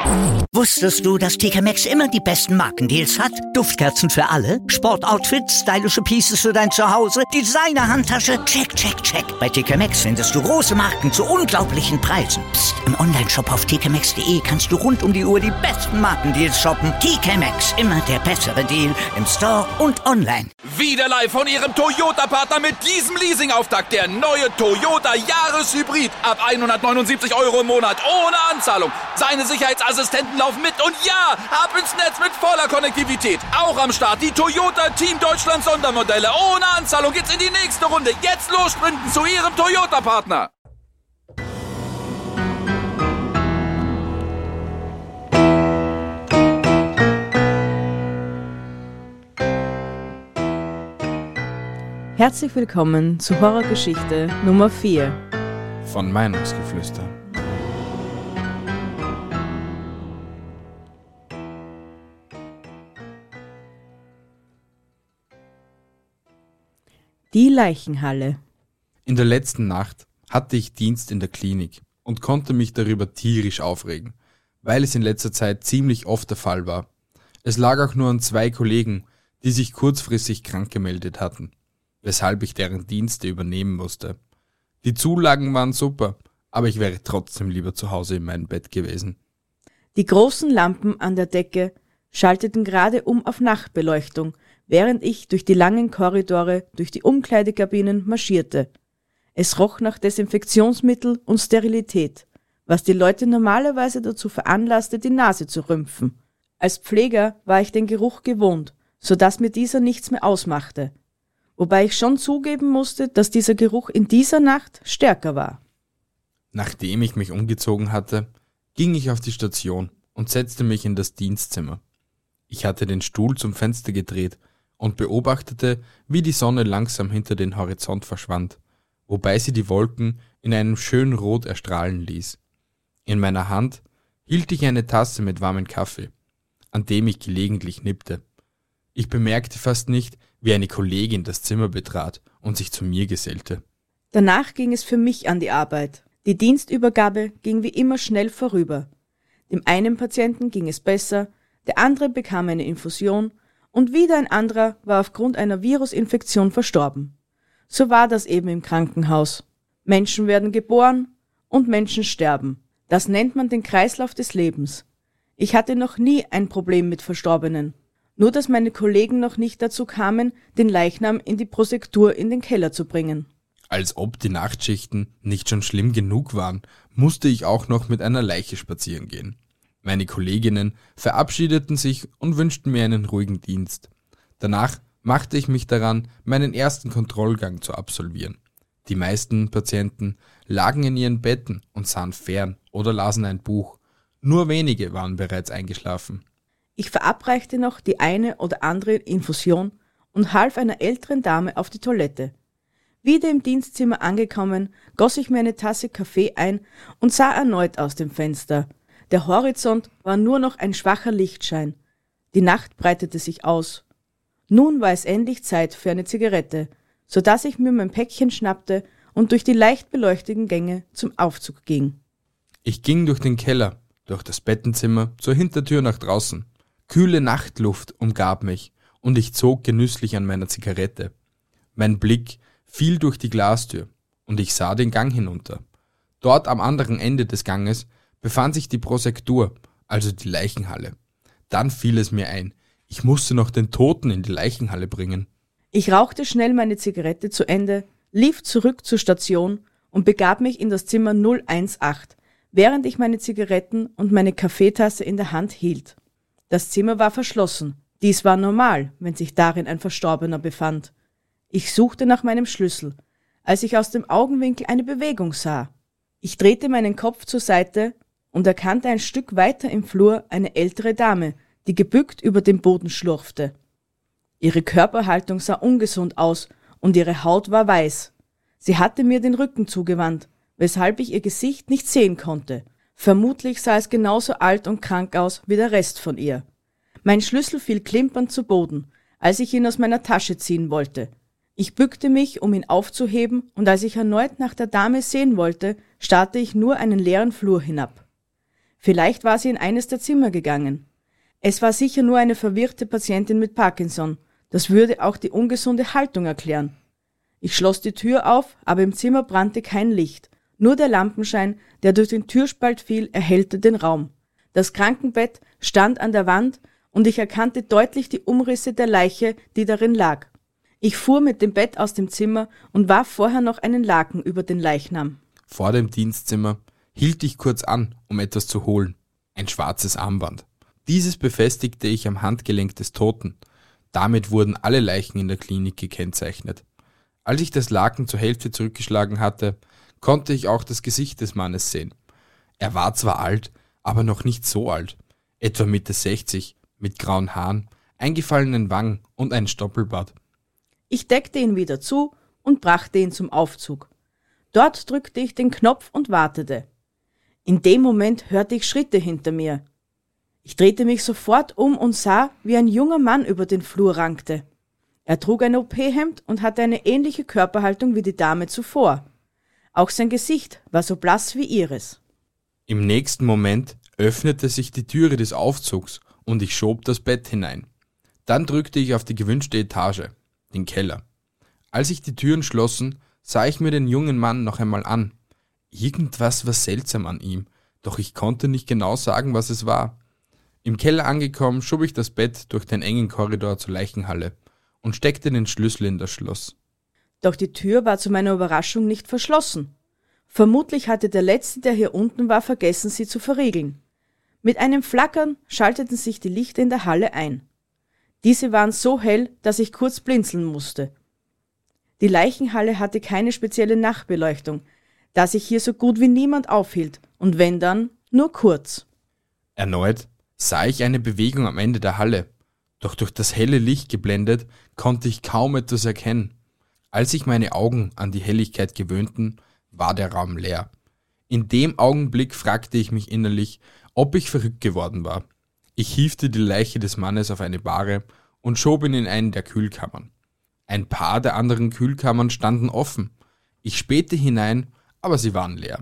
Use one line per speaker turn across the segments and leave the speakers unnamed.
Wusstest du, dass TK Maxx immer die besten Markendeals hat? Duftkerzen für alle, Sportoutfits, stylische Pieces für dein Zuhause, Designer-Handtasche, check, check, check. Bei TK Maxx findest du große Marken zu unglaublichen Preisen. Psst. Im Onlineshop auf tkmaxx.de kannst du rund um die Uhr die besten Markendeals shoppen. TK Maxx, immer der bessere Deal im Store und online.
Wieder live von Ihrem Toyota-Partner mit diesem Leasing-Auftakt. Der neue Toyota Jahreshybrid. Ab 179 € im Monat, ohne Anzahlung. Seine Sicherheitsassistenten laufen mit und ja, ab ins Netz mit voller Konnektivität. Auch am Start die Toyota Team Deutschland Sondermodelle. Ohne Anzahlung geht's in die nächste Runde. Jetzt los sprinten zu Ihrem Toyota-Partner.
Herzlich willkommen zu Horrorgeschichte Nummer 4
von Meinungsgeflüster.
Die Leichenhalle.
In der letzten Nacht hatte ich Dienst in der Klinik und konnte mich darüber tierisch aufregen, weil es in letzter Zeit ziemlich oft der Fall war. Es lag auch nur an 2 Kollegen, die sich kurzfristig krank gemeldet hatten, weshalb ich deren Dienste übernehmen musste. Die Zulagen waren super, aber ich wäre trotzdem lieber zu Hause in meinem Bett gewesen.
Die großen Lampen an der Decke schalteten gerade um auf Nachtbeleuchtung, während ich durch die langen Korridore, durch die Umkleidekabinen marschierte. Es roch nach Desinfektionsmittel und Sterilität, was die Leute normalerweise dazu veranlasste, die Nase zu rümpfen. Als Pfleger war ich den Geruch gewohnt, so dass mir dieser nichts mehr ausmachte. Wobei ich schon zugeben musste, dass dieser Geruch in dieser Nacht stärker war.
Nachdem ich mich umgezogen hatte, ging ich auf die Station und setzte mich in das Dienstzimmer. Ich hatte den Stuhl zum Fenster gedreht und beobachtete, wie die Sonne langsam hinter den Horizont verschwand, wobei sie die Wolken in einem schönen Rot erstrahlen ließ. In meiner Hand hielt ich eine Tasse mit warmem Kaffee, an dem ich gelegentlich nippte. Ich bemerkte fast nicht, wie eine Kollegin das Zimmer betrat und sich zu mir gesellte.
Danach ging es für mich an die Arbeit. Die Dienstübergabe ging wie immer schnell vorüber. Dem einen Patienten ging es besser, der andere bekam eine Infusion und wieder ein anderer war aufgrund einer Virusinfektion verstorben. So war das eben im Krankenhaus. Menschen werden geboren und Menschen sterben. Das nennt man den Kreislauf des Lebens. Ich hatte noch nie ein Problem mit Verstorbenen. Nur dass meine Kollegen noch nicht dazu kamen, den Leichnam in die Prosektur in den Keller zu bringen.
Als ob die Nachtschichten nicht schon schlimm genug waren, musste ich auch noch mit einer Leiche spazieren gehen. Meine Kolleginnen verabschiedeten sich und wünschten mir einen ruhigen Dienst. Danach machte ich mich daran, meinen ersten Kontrollgang zu absolvieren. Die meisten Patienten lagen in ihren Betten und sahen fern oder lasen ein Buch. Nur wenige waren bereits eingeschlafen.
Ich verabreichte noch die eine oder andere Infusion und half einer älteren Dame auf die Toilette. Wieder im Dienstzimmer angekommen, goss ich mir eine Tasse Kaffee ein und sah erneut aus dem Fenster. Der Horizont war nur noch ein schwacher Lichtschein. Die Nacht breitete sich aus. Nun war es endlich Zeit für eine Zigarette, so dass ich mir mein Päckchen schnappte und durch die leicht beleuchteten Gänge zum Aufzug ging.
Ich ging durch den Keller, durch das Bettenzimmer, zur Hintertür nach draußen. Kühle Nachtluft umgab mich und ich zog genüsslich an meiner Zigarette. Mein Blick fiel durch die Glastür und ich sah den Gang hinunter. Dort am anderen Ende des Ganges befand sich die Prosektur, also die Leichenhalle. Dann fiel es mir ein, ich musste noch den Toten in die Leichenhalle bringen.
Ich rauchte schnell meine Zigarette zu Ende, lief zurück zur Station und begab mich in das Zimmer 018, während ich meine Zigaretten und meine Kaffeetasse in der Hand hielt. Das Zimmer war verschlossen. Dies war normal, wenn sich darin ein Verstorbener befand. Ich suchte nach meinem Schlüssel, als ich aus dem Augenwinkel eine Bewegung sah. Ich drehte meinen Kopf zur Seite und erkannte ein Stück weiter im Flur eine ältere Dame, die gebückt über den Boden schlurfte. Ihre Körperhaltung sah ungesund aus und ihre Haut war weiß. Sie hatte mir den Rücken zugewandt, weshalb ich ihr Gesicht nicht sehen konnte. Vermutlich sah es genauso alt und krank aus wie der Rest von ihr. Mein Schlüssel fiel klimpernd zu Boden, als ich ihn aus meiner Tasche ziehen wollte. Ich bückte mich, um ihn aufzuheben, und als ich erneut nach der Dame sehen wollte, starrte ich nur einen leeren Flur hinab. Vielleicht war sie in eines der Zimmer gegangen. Es war sicher nur eine verwirrte Patientin mit Parkinson. Das würde auch die ungesunde Haltung erklären. Ich schloss die Tür auf, aber im Zimmer brannte kein Licht. Nur der Lampenschein, der durch den Türspalt fiel, erhellte den Raum. Das Krankenbett stand an der Wand und ich erkannte deutlich die Umrisse der Leiche, die darin lag. Ich fuhr mit dem Bett aus dem Zimmer und warf vorher noch einen Laken über den Leichnam.
Vor dem Dienstzimmer hielt ich kurz an, um etwas zu holen. Ein schwarzes Armband. Dieses befestigte ich am Handgelenk des Toten. Damit wurden alle Leichen in der Klinik gekennzeichnet. Als ich das Laken zur Hälfte zurückgeschlagen hatte, konnte ich auch das Gesicht des Mannes sehen. Er war zwar alt, aber noch nicht so alt. Etwa Mitte 60, mit grauen Haaren, eingefallenen Wangen und ein Stoppelbart.
Ich deckte ihn wieder zu und brachte ihn zum Aufzug. Dort drückte ich den Knopf und wartete. In dem Moment hörte ich Schritte hinter mir. Ich drehte mich sofort um und sah, wie ein junger Mann über den Flur rankte. Er trug ein OP-Hemd und hatte eine ähnliche Körperhaltung wie die Dame zuvor. Auch sein Gesicht war so blass wie ihres.
Im nächsten Moment öffnete sich die Türe des Aufzugs und ich schob das Bett hinein. Dann drückte ich auf die gewünschte Etage, den Keller. Als sich die Türen schlossen, sah ich mir den jungen Mann noch einmal an. Irgendwas war seltsam an ihm, doch ich konnte nicht genau sagen, was es war. Im Keller angekommen, schob ich das Bett durch den engen Korridor zur Leichenhalle und steckte den Schlüssel in das Schloss.
Doch die Tür war zu meiner Überraschung nicht verschlossen. Vermutlich hatte der Letzte, der hier unten war, vergessen, sie zu verriegeln. Mit einem Flackern schalteten sich die Lichter in der Halle ein. Diese waren so hell, dass ich kurz blinzeln musste. Die Leichenhalle hatte keine spezielle Nachtbeleuchtung, da sich hier so gut wie niemand aufhielt, und wenn dann, nur kurz.
Erneut sah ich eine Bewegung am Ende der Halle, doch durch das helle Licht geblendet, konnte ich kaum etwas erkennen. Als sich meine Augen an die Helligkeit gewöhnten, war der Raum leer. In dem Augenblick fragte ich mich innerlich, ob ich verrückt geworden war. Ich hiefte die Leiche des Mannes auf eine Bahre und schob ihn in eine der Kühlkammern. Ein paar der anderen Kühlkammern standen offen. Ich spähte hinein, aber sie waren leer.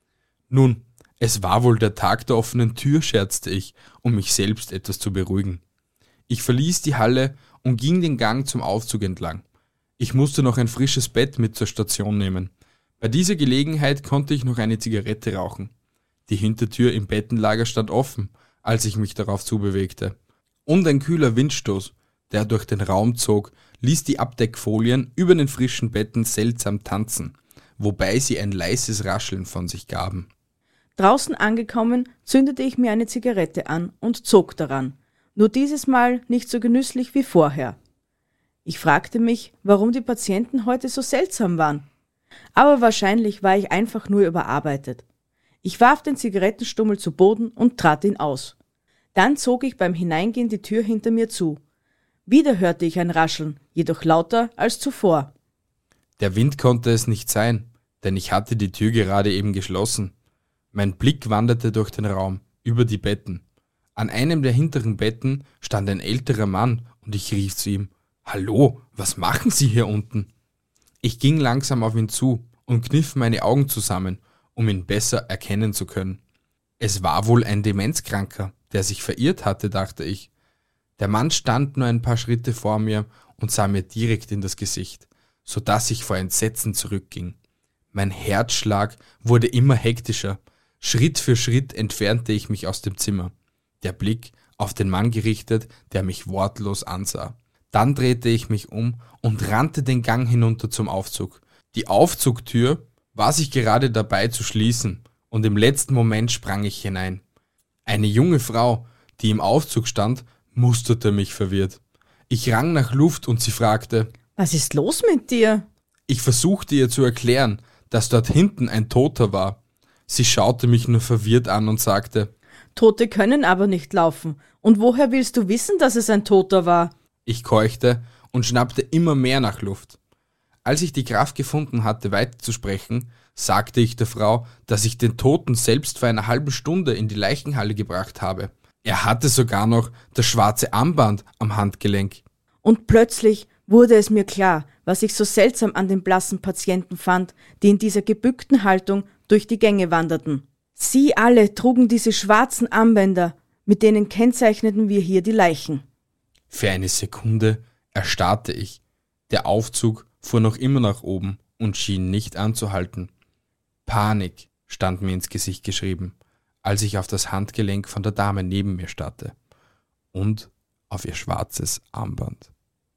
Nun, es war wohl der Tag der offenen Tür, scherzte ich, um mich selbst etwas zu beruhigen. Ich verließ die Halle und ging den Gang zum Aufzug entlang. Ich musste noch ein frisches Bett mit zur Station nehmen. Bei dieser Gelegenheit konnte ich noch eine Zigarette rauchen. Die Hintertür im Bettenlager stand offen, als ich mich darauf zubewegte. Und ein kühler Windstoß, der durch den Raum zog, ließ die Abdeckfolien über den frischen Betten seltsam tanzen, wobei sie ein leises Rascheln von sich gaben.
Draußen angekommen, zündete ich mir eine Zigarette an und zog daran, nur dieses Mal nicht so genüsslich wie vorher. Ich fragte mich, warum die Patienten heute so seltsam waren. Aber wahrscheinlich war ich einfach nur überarbeitet. Ich warf den Zigarettenstummel zu Boden und trat ihn aus. Dann zog ich beim Hineingehen die Tür hinter mir zu. Wieder hörte ich ein Rascheln, jedoch lauter als zuvor.
Der Wind konnte es nicht sein, denn ich hatte die Tür gerade eben geschlossen. Mein Blick wanderte durch den Raum, über die Betten. An einem der hinteren Betten stand ein älterer Mann und ich rief zu ihm: »Hallo, was machen Sie hier unten?« Ich ging langsam auf ihn zu und kniff meine Augen zusammen, um ihn besser erkennen zu können. Es war wohl ein Demenzkranker, der sich verirrt hatte, dachte ich. Der Mann stand nur ein paar Schritte vor mir und sah mir direkt in das Gesicht, so dass ich vor Entsetzen zurückging. Mein Herzschlag wurde immer hektischer. Schritt für Schritt entfernte ich mich aus dem Zimmer, der Blick auf den Mann gerichtet, der mich wortlos ansah. Dann drehte ich mich um und rannte den Gang hinunter zum Aufzug. Die Aufzugtür war sich gerade dabei zu schließen und im letzten Moment sprang ich hinein. Eine junge Frau, die im Aufzug stand, musterte mich verwirrt. Ich rang nach Luft und sie fragte:
»Was ist los mit dir?«
Ich versuchte ihr zu erklären, dass dort hinten ein Toter war. Sie schaute mich nur verwirrt an und sagte:
»Tote können aber nicht laufen. Und woher willst du wissen, dass es ein Toter war?«
Ich keuchte und schnappte immer mehr nach Luft. Als ich die Kraft gefunden hatte, weiterzusprechen, sagte ich der Frau, dass ich den Toten selbst vor einer halben Stunde in die Leichenhalle gebracht habe. Er hatte sogar noch das schwarze Armband am Handgelenk.
Und plötzlich wurde es mir klar, was ich so seltsam an den blassen Patienten fand, die in dieser gebückten Haltung durch die Gänge wanderten. Sie alle trugen diese schwarzen Armbänder, mit denen kennzeichneten wir hier die Leichen.
Für eine Sekunde erstarrte ich. Der Aufzug fuhr noch immer nach oben und schien nicht anzuhalten. Panik stand mir ins Gesicht geschrieben, als ich auf das Handgelenk von der Dame neben mir starrte und auf ihr schwarzes Armband.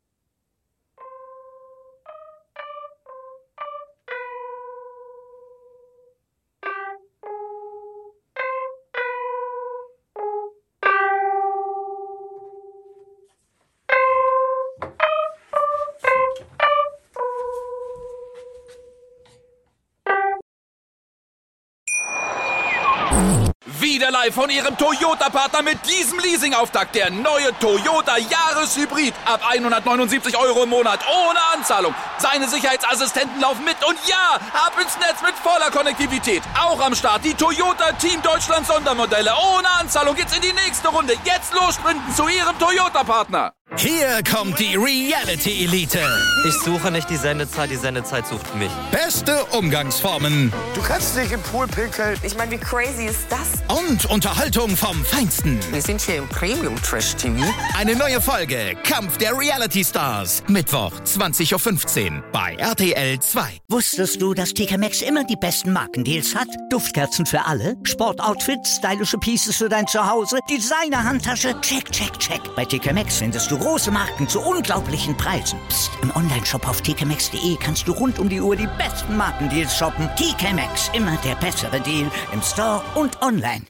Wieder live von Ihrem Toyota-Partner mit diesem Leasing-Auftakt. Der neue Toyota Jahreshybrid. Ab 179 € im Monat. Ohne Anzahlung. Seine Sicherheitsassistenten laufen mit. Und ja, ab ins Netz mit voller Konnektivität. Auch am Start die Toyota Team Deutschland Sondermodelle. Ohne Anzahlung geht's in die nächste Runde. Jetzt los sprinten zu Ihrem Toyota-Partner.
Hier kommt die Reality-Elite.
Ich suche nicht die Sendezeit sucht mich.
Beste Umgangsformen
Du kannst nicht im Pool pinkeln.
Ich meine, wie crazy ist das?
und Unterhaltung vom Feinsten.
Wir sind hier im Premium-Trash-TV.
Eine neue Folge Kampf der Reality Stars. Mittwoch, 20:15 Uhr bei RTL 2.
Wusstest du, dass TK Maxx immer die besten Markendeals hat? Duftkerzen für alle, Sportoutfits, stylische Pieces für dein Zuhause, Designer-Handtasche, check, check, check. Bei TK Maxx findest du große Marken zu unglaublichen Preisen. Psst. Im Onlineshop auf tkmaxx.de kannst du rund um die Uhr die besten Markendeals shoppen. TK Maxx, immer der bessere Deal im Store und online.